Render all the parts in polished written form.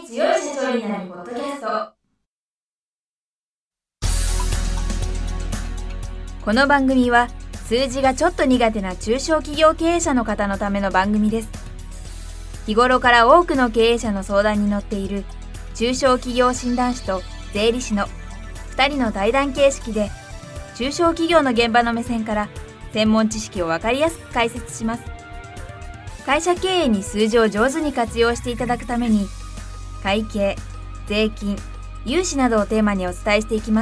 強い社長になるポッドキャスト。この番組は数字がちょっと苦手な中小企業経営者の方のための番組です。日頃から多くの経営者の相談に乗っている中小企業診断士と税理士の2人の対談形式で、中小企業の現場の目線から専門知識を分かりやすく解説します。会社経営に数字を上手に活用していただくために、会計、税金、融資などをテーマにお伝えしていきます。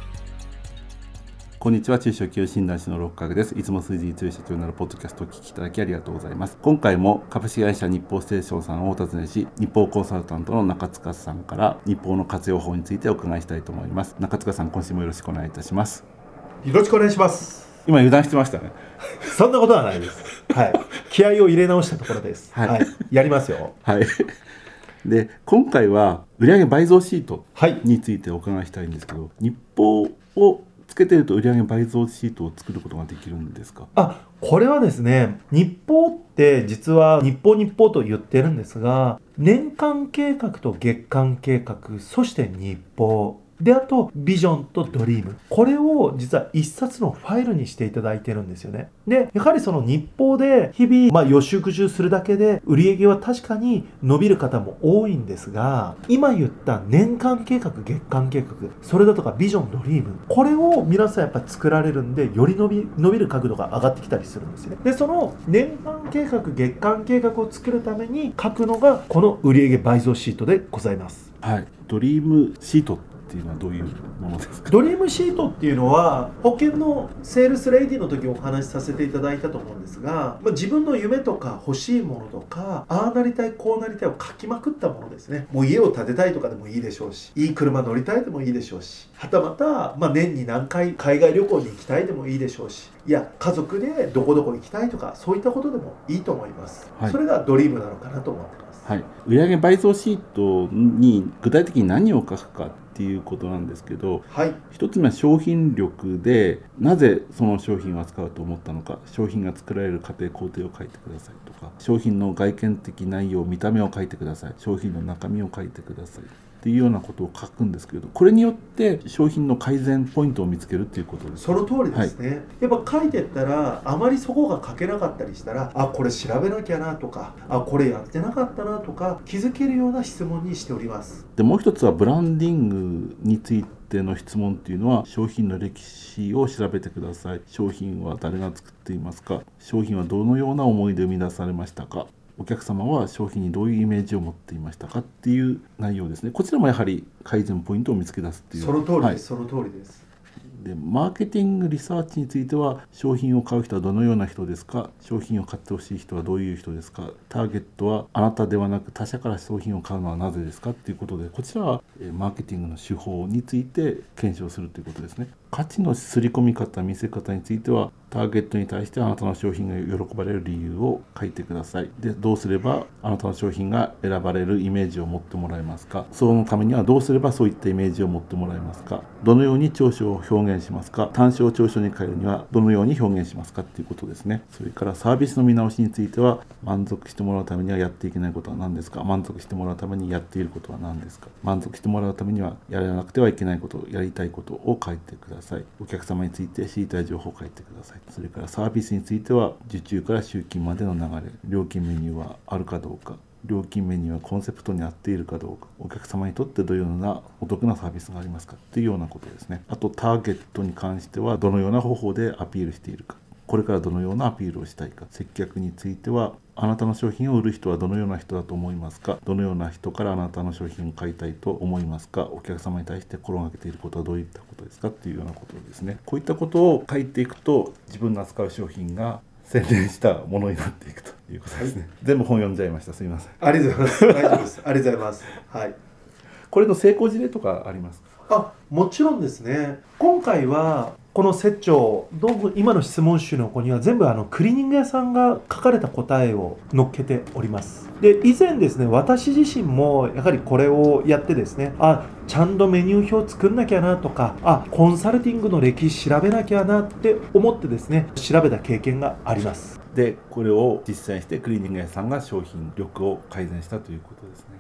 こんにちは、中小企業診断士の六角です。いつも数字に強い社長になるポッドキャストをお聞きいただきありがとうございます。今回も株式会社日報ステーションさんをお尋ねし、日報コンサルタントの中塚さんから日報の活用法についてお伺いしたいと思います。中塚さん、今週もよろしくお願いいたします。 よろしくお願いします。 今油断してましたね。 そんなことはないです。はい。気合を入れ直したところです。 はい。 はい、やりますよ。 はい。で、今回は売上倍増シートについてお伺いしたいんですけど、日報をつけてると売上倍増シートを作ることができるんですか？ これはですね、日報って実は日報と言ってるんですが、年間計画と月間計画、そして日報で、あとビジョンとドリーム、これを実は一冊のファイルにしていただいてるんですよね。で、やはりその日報で日々予習復習するだけで売上は確かに伸びる方も多いんですが、今言った年間計画、月間計画、それだとかビジョン、ドリーム、これを皆さんやっぱ作られるんで、より伸びる角度が上がってきたりするんですよね。で、その年間計画、月間計画を作るために書くのがこの売上倍増シートでございます。 はい。ドリームシートっていうのはどういうものですか？ ドリームシートっていうのは保険のセールスレイディの時お話しさせていただいたと思うんですが、自分の夢とか欲しいものとか、ああなりたいこうなりたいを書きまくったものですね。もう家を建てたいとかでもいいでしょうし、いい車乗りたいでもいいでしょうし、はたまた、年に何回海外旅行に行きたいでもいいでしょうし、いや家族でどこどこ行きたいとか、そういったことでもいいと思います。はい、それがドリームなのかなと思ってます。 はい、売上倍増シートに具体的に何を書くかっていうことなんですけど、 はい、 一つ目は商品力で、なぜその商品を扱うと思ったのか、商品が作られる過程工程を書いてくださいとか、商品の外見的内容、見た目を書いてください、商品の中身を書いてくださいっていうようなことを書くんですけど、これによって商品の改善ポイントを見つけるっていうことです。 その通りですね。はい、やっぱ書いてったら、あまりそこが書けなかったりしたら、これ調べなきゃなとか、これやってなかったなとか気づけるような質問にしております。 で、もう一つはブランディングについての質問っていうのは、商品の歴史を調べてください。商品は誰が作っていますか？商品はどのような思いで生み出されましたか？お客様は商品にどういうイメージを持っていましたかっていう内容ですね。こちらもやはり改善ポイントを見つけ出すっていう。 その通りです、その通りです。 で、マーケティングリサーチについては、商品を買う人はどのような人ですか？商品を買ってほしい人はどういう人ですか？ターゲットはあなたではなく他社から商品を買うのはなぜですかっていうことで、こちらはマーケティングの手法について検証するということですね。価値の刷り込み方、見せ方については、ターゲットに対してあなたの商品が喜ばれる理由を書いてください。で、どうすればあなたの商品が選ばれるイメージを持ってもらえますか？そのためにはどうすればそういったイメージを持ってもらえますか？どのように長所を表現しますか？短所を長所に変えるにはどのように表現しますかっていうことですね。それからサービスの見直しについては、満足してもらうためにはやっていけないことは何ですか？満足してもらうためにやっていることは何ですか？満足してもらうためにはやらなくてはいけないこと、やりたいことを書いてください。お客様について知りたい情報を書いてください。それからサービスについては、受注から集金までの流れ、料金メニューはあるかどうか、料金メニューはコンセプトに合っているかどうか、お客様にとってどのようなお得なサービスがありますかっていうようなことですね。あとターゲットに関しては、どのような方法でアピールしているか、これからどのようなアピールをしたいか。接客については、あなたの商品を売る人はどのような人だと思いますか？どのような人からあなたの商品を買いたいと思いますか？お客様に対して心がけていることはどういったことですかっていうようなことですね。こういったことを書いていくと、自分の扱う商品が宣伝したものになっていくということですね。はい、全部本読んじゃいました。すみません。 ありがとうございます。大丈夫です。ありがとうございます。はい。 これの成功事例とかありますか？ もちろんですね。今回はこの折帳、今の質問集の子には全部クリーニング屋さんが書かれた答えを載っけております。で、以前ですね、私自身もやはりこれをやってですね、ちゃんとメニュー表作んなきゃなとか、コンサルティングの歴史調べなきゃなって思ってですね、調べた経験があります。 で、これを実践してクリーニング屋さんが商品力を改善したということですね。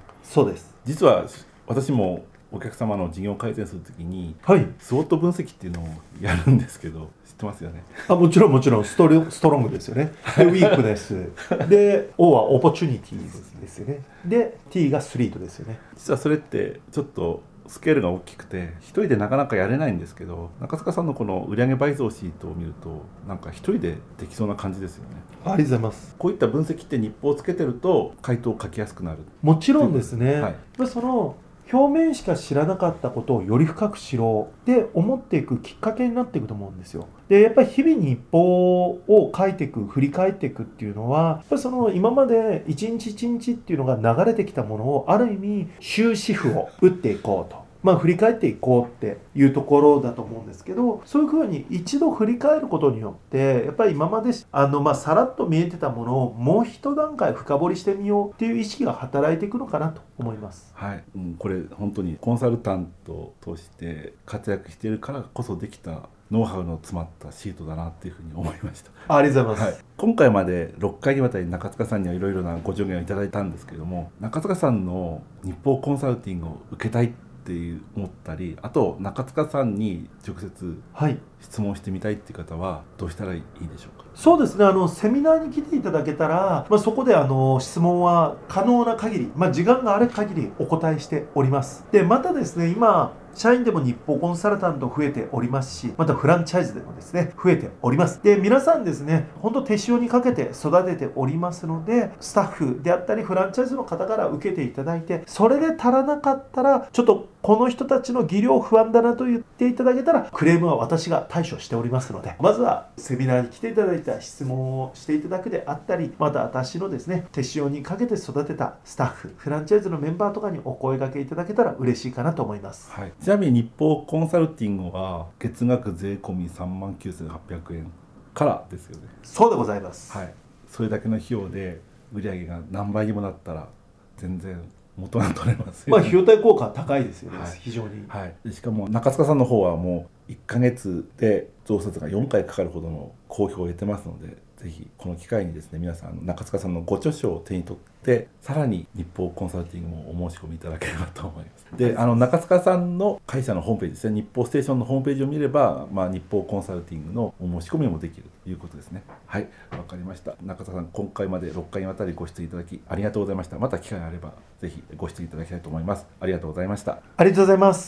そうです。 実は私もお客様の事業改善するときに、 はい、 スウォット分析っていうのをやるんですけど、知ってますよね。 もちろんストロングですよね。でウィークネスで O はオポチュニティですよね。で T がスリートですよね。 実はそれってちょっとスケールが大きくて一人でなかなかやれないんですけど、中塚さんのこの売上倍増シートを見るとなんか一人でできそうな感じですよね。 ありがとうございます。 こういった分析って日報をつけてると回答を書きやすくなる。 もちろんですね、 はい、 その表面しか知らなかったことをより深く知ろうって思っていくきっかけになっていくと思うんですよ。でやっぱり日々日報を書いていく、振り返っていくっていうのはやっぱりその今まで一日一日っていうのが流れてきたものをある意味終止符を打っていこうと、振り返っていこうっていうところだと思うんですけど、そういうふうに一度振り返ることによってやっぱり今までさらっと見えてたものをもう一段階深掘りしてみようっていう意識が働いていくのかなと思います。 はい、これ本当にコンサルタントとして活躍しているからこそできたノウハウの詰まったシートだなっていうふうに思いました。 ありがとうございます。 はい、今回まで6回にわたり中塚さんにはいろいろなご助言をいただいたんですけども、中塚さんの日報コンサルティングを受けたいって思ったり、あと中塚さんに直接質問してみたいっていう方はどうしたらいいでしょうか。 そうですね、セミナーに来ていただけたら、そこで質問は可能な限り、時間がある限りお答えしております。でまたですね、今社員でも日報コンサルタント増えておりますし、またフランチャイズでもですね増えております。で皆さんですね、本当手塩にかけて育てておりますので、スタッフであったりフランチャイズの方から受けていただいて、それで足らなかったらちょっとこの人たちの技量不安だなと言っていただけたら、クレームは私が対処しておりますので、まずはセミナーに来ていただいた質問をしていただくであったり、また私のですね手塩にかけて育てたスタッフ、フランチャイズのメンバーとかにお声掛けいただけたら嬉しいかなと思います。 はい、ちなみに日報コンサルティングは月額税込み39,800円からですよね。 そうでございます。 はい、それだけの費用で売上が何倍にもなったら全然元が取れますよね。 費用対効果は高いですよね、 はい、 非常に。 はい、しかも中塚さんの方はもう1ヶ月で増刷が4回かかるほどの好評を得てますので、ぜひこの機会にですね、皆さん中塚さんのご著書を手に取ってさらに日報コンサルティングもお申し込みいただければと思います。で中塚さんの会社のホームページですね、日報ステーションのホームページを見れば、日報コンサルティングのお申し込みもできるということですね。はい、わかりました。中塚さん、今回まで6回にわたりご出演いただきありがとうございました。また機会があればぜひご出演いただきたいと思います。ありがとうございました。 ありがとうございます。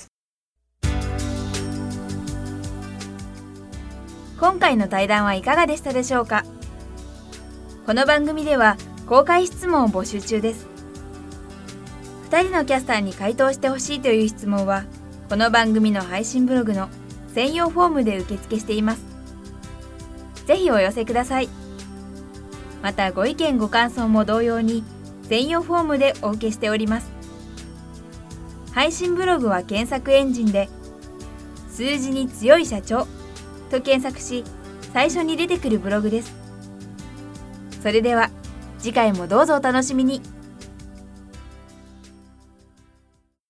今回の対談はいかがでしたでしょうか。この番組では公開質問を募集中です。2人のキャスターに回答してほしいという質問は、この番組の配信ブログの専用フォームで受付しています。ぜひお寄せください。またご意見ご感想も同様に専用フォームでお受けしております。配信ブログは検索エンジンで数字に強い社長と検索し、最初に出てくるブログです。それでは次回もどうぞお楽しみに。